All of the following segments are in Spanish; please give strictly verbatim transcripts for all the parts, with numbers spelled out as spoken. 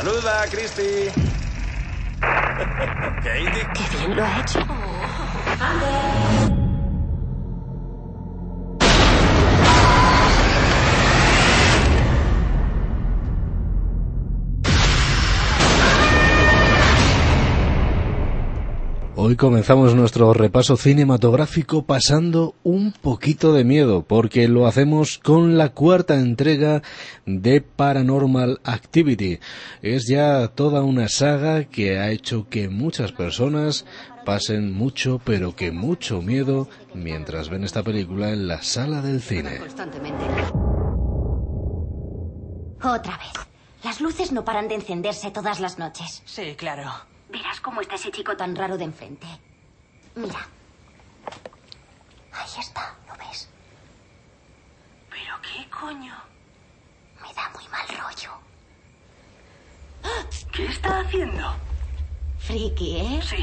Saluda, Christy. Katie. Qué bien lo ha hecho. Hoy comenzamos nuestro repaso cinematográfico pasando un poquito de miedo, porque lo hacemos con la cuarta entrega de Paranormal Activity. Es ya toda una saga que ha hecho que muchas personas pasen mucho, pero que mucho miedo mientras ven esta película en la sala del cine. Constantemente. Otra vez. Las luces no paran de encenderse todas las noches. Sí, claro. Verás cómo está ese chico tan raro de enfrente. Mira. Ahí está, ¿lo ves? ¿Pero qué coño? Me da muy mal rollo. ¿Qué está haciendo? Friki, ¿eh? Sí.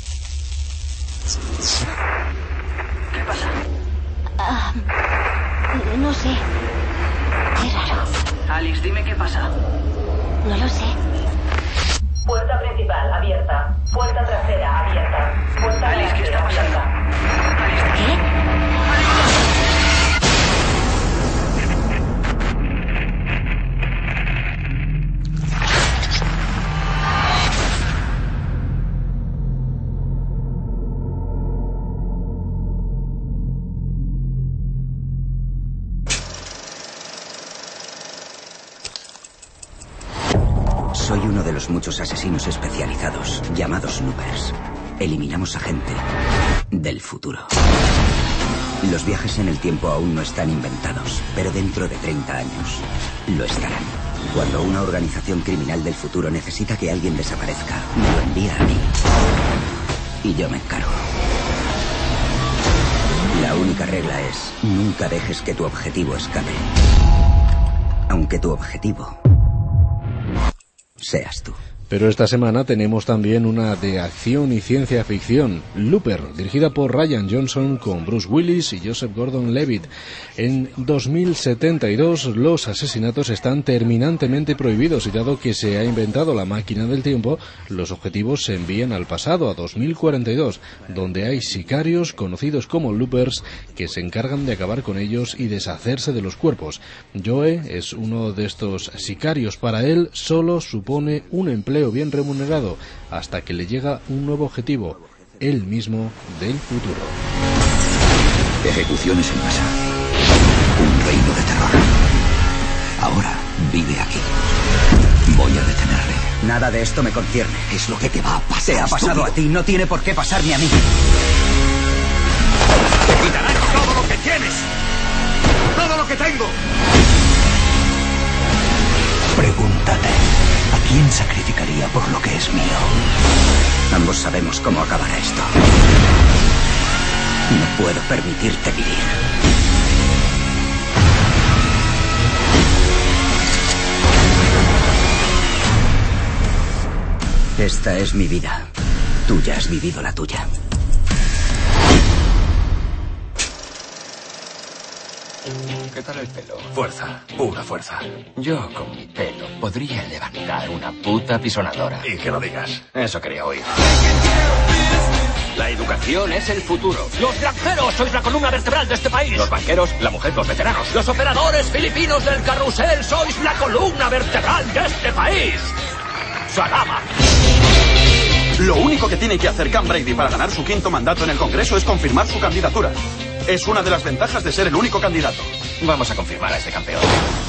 ¿Qué pasa? Ah, no sé. Qué raro. Alice, dime qué pasa. No lo sé. Puerta principal abierta. Puerta trasera abierta. Puerta Alice, ¿qué está pasando? Alice, ¿Qué? Soy uno de los muchos asesinos especializados, llamados loopers. Eliminamos a gente del futuro. Los viajes en el tiempo aún no están inventados, pero dentro de treinta años lo estarán. Cuando una organización criminal del futuro necesita que alguien desaparezca, me lo envía a mí. Y yo me encargo. La única regla es, nunca dejes que tu objetivo escape. Aunque tu objetivo seas tú. Pero esta semana tenemos también una de acción y ciencia ficción, Looper, dirigida por Rian Johnson con Bruce Willis y Joseph Gordon-Levitt. En dos mil setenta y dos los asesinatos están terminantemente prohibidos y dado que se ha inventado la máquina del tiempo, los objetivos se envían al pasado, a dos mil cuarenta y dos, donde hay sicarios conocidos como Loopers que se encargan de acabar con ellos y deshacerse de los cuerpos. Joe es uno de estos sicarios. Para él solo supone un empleo bien remunerado hasta que le llega un nuevo objetivo, él mismo del futuro. Ejecuciones en masa. Un reino de terror. Ahora vive aquí. Voy a detenerle. Nada de esto me concierne. Es lo que te va a pasar. Te ha pasado estúpido. a ti, no tiene por qué pasarme a mí. Te quitarán todo lo que tienes. Todo lo que tengo. Pregúntate, ¿a quién sacrificaría por lo que es mío? Ambos sabemos cómo acabará esto. No puedo permitirte vivir. Esta es mi vida. Tú ya has vivido la tuya. ¿Qué tal el pelo? Fuerza, pura fuerza. Yo con mi pelo podría levantar una puta pisonadora. Y que lo digas. Eso quería oír. La educación es el futuro. Los granjeros sois la columna vertebral de este país. Los banqueros, la mujer, los veteranos. Los operadores filipinos del carrusel sois la columna vertebral de este país. Salama. Lo único que tiene que hacer Cam Brady para ganar su quinto mandato en el Congreso es confirmar su candidatura. Es una de las ventajas de ser el único candidato. Vamos a confirmar a este campeón.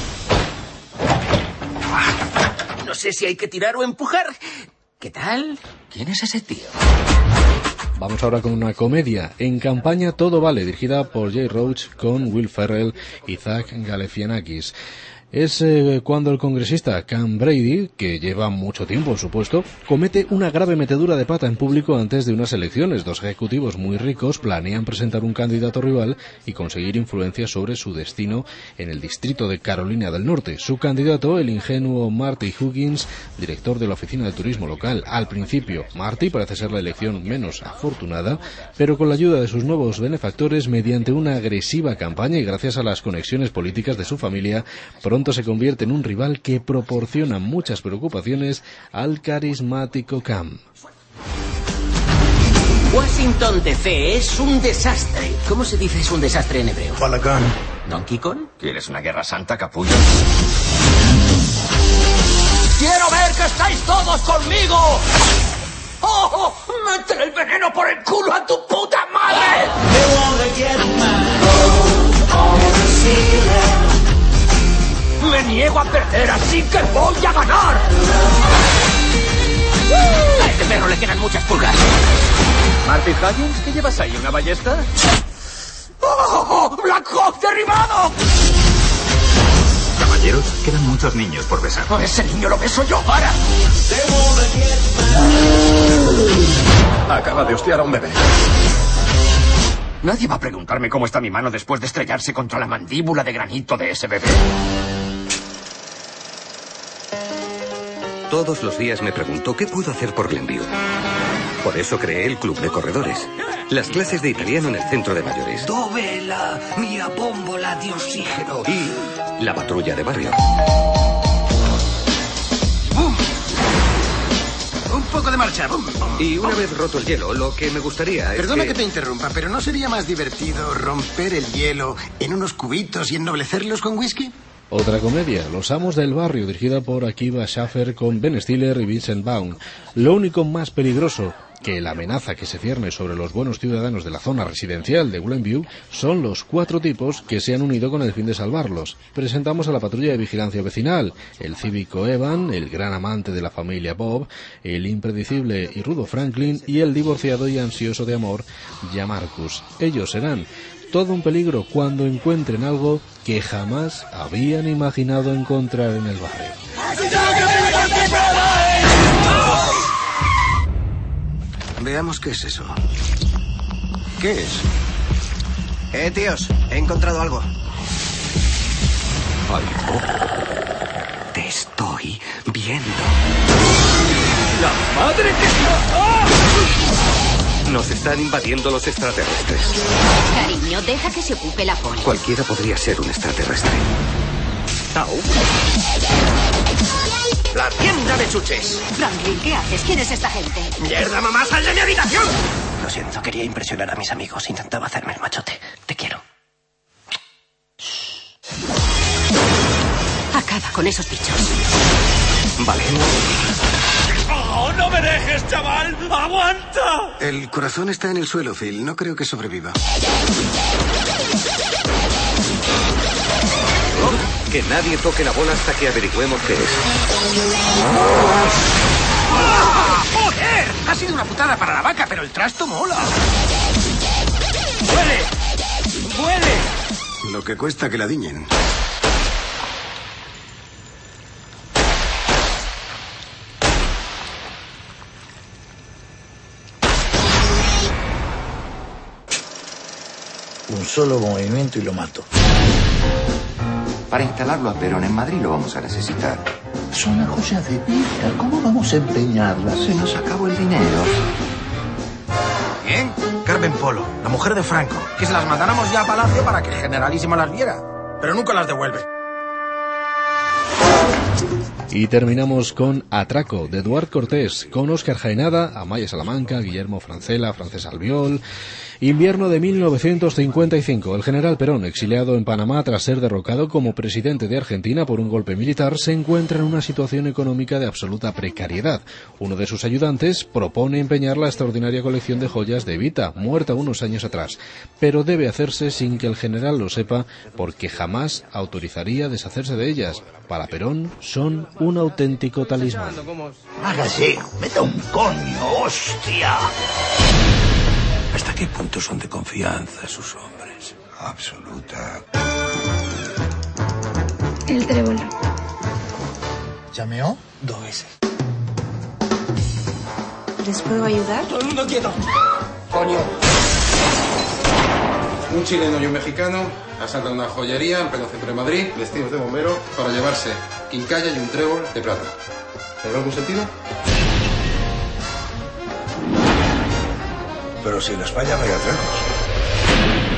No sé si hay que tirar o empujar. ¿Qué tal? ¿Quién es ese tío? Vamos ahora con una comedia. En campaña Todo Vale, dirigida por Jay Roach con Will Ferrell y Zach Galifianakis. Es eh, cuando el congresista Cam Brady, que lleva mucho tiempo en su puesto, comete una grave metedura de pata en público antes de unas elecciones. Dos ejecutivos muy ricos planean presentar un candidato rival y conseguir influencia sobre su destino en el distrito de Carolina del Norte. Su candidato, el ingenuo Marty Huggins, director de la oficina de turismo local. Al principio, Marty parece ser la elección menos afortunada, pero con la ayuda de sus nuevos benefactores, mediante una agresiva campaña y gracias a las conexiones políticas de su familia, pronto pronto se convierte en un rival que proporciona muchas preocupaciones al carismático Cam. Washington D C es un desastre. ¿Cómo se dice es un desastre en hebreo? Balagán. ¿Donkey Kong? ¿Quieres una guerra santa, capullo? ¡Quiero ver que estáis todos conmigo! ¡Oh! ¡Métele el veneno por el culo a tu puta madre! Me niego a perder, así que voy a ganar. A este perro le quedan muchas pulgas. Martin Higgins, ¿qué llevas ahí? ¿Una ballesta? ¡Oh! ¡Black Hawk derribado! Caballeros, quedan muchos niños por besar. ¡Oh, ese niño lo beso yo! ¡Para! Acaba de hostiar a un bebé. Nadie va a preguntarme cómo está mi mano después de estrellarse contra la mandíbula de granito de ese bebé. Todos los días me pregunto qué puedo hacer por Glenview. Por eso creé el club de corredores. Las clases de italiano en el centro de mayores. Dove la mia bombola di oxígeno? Y la patrulla de barrio. ¡Bum! Un poco de marcha. ¡Bum! Y una vez roto el hielo, lo que me gustaría es Perdona que... que te interrumpa, pero ¿no sería más divertido romper el hielo en unos cubitos y ennoblecerlos con whisky? Otra comedia, Los amos del barrio, dirigida por Akiva Schaffer con Ben Stiller y Vincent Vaughn. Lo único más peligroso que la amenaza que se cierne sobre los buenos ciudadanos de la zona residencial de Glenview son los cuatro tipos que se han unido con el fin de salvarlos. Presentamos a la patrulla de vigilancia vecinal, el cívico Evan, el gran amante de la familia Bob, el impredecible y rudo Franklin y el divorciado y ansioso de amor Jamarcus. Ellos serán todo un peligro cuando encuentren algo que jamás habían imaginado encontrar en el barrio. Veamos qué es eso. ¿Qué es? Eh, tíos, he encontrado algo. Algo. Te estoy viendo. ¡La madre que... ¡Ah! Nos están invadiendo los extraterrestres. Cariño, deja que se ocupe la poli. Cualquiera podría ser un extraterrestre. Au. La tienda de chuches. Franklin, ¿qué haces? ¿Quién es esta gente? ¡Mierda, mamá! ¡Sal de mi habitación! Lo siento, quería impresionar a mis amigos. Intentaba hacerme el machote. Te quiero. Acaba con esos bichos. Vale. ¡Oh, no me dejes, chaval! ¡Aguanta! El corazón está en el suelo, Phil. No creo que sobreviva. Que nadie toque la bola hasta que averigüemos qué es. ¡Ah! ¡Joder! Ha sido una putada para la vaca, pero el trasto mola. ¡Huele! ¡Huele! Lo que cuesta que la diñen. Un solo movimiento y lo mato. Para instalarlo a Perón en Madrid lo vamos a necesitar. Es una joya de vida. ¿Cómo vamos a empeñarla? Se nos acabó el dinero. ¿Quién? Carmen Polo, la mujer de Franco. Que se las mandáramos ya a Palacio para que el generalísimo las viera. Pero nunca las devuelve. Y terminamos con Atraco, de Eduard Cortés, con Óscar Jaenada, Amaya Salamanca, Guillermo Francella, Francés Albiol. Invierno de mil novecientos cincuenta y cinco. El general Perón, exiliado en Panamá tras ser derrocado como presidente de Argentina por un golpe militar, se encuentra en una situación económica de absoluta precariedad. Uno de sus ayudantes propone empeñar la extraordinaria colección de joyas de Evita, muerta unos años atrás, pero debe hacerse sin que el general lo sepa, porque jamás autorizaría deshacerse de ellas. Para Perón son un auténtico talismán. Hágase, meta un coño, hostia. ¿Hasta qué punto son de confianza sus hombres? Absoluta. El trébol. ¿Llameó? Dos veces. ¿Les puedo ayudar? ¡Todo el mundo quieto! ¡Coño! Un chileno y un mexicano asaltan una joyería en pleno centro de Madrid, vestidos de bombero, para llevarse quincalla y un trébol de plata. ¿Tendrá algún sentido? Pero si en España no hay atracos.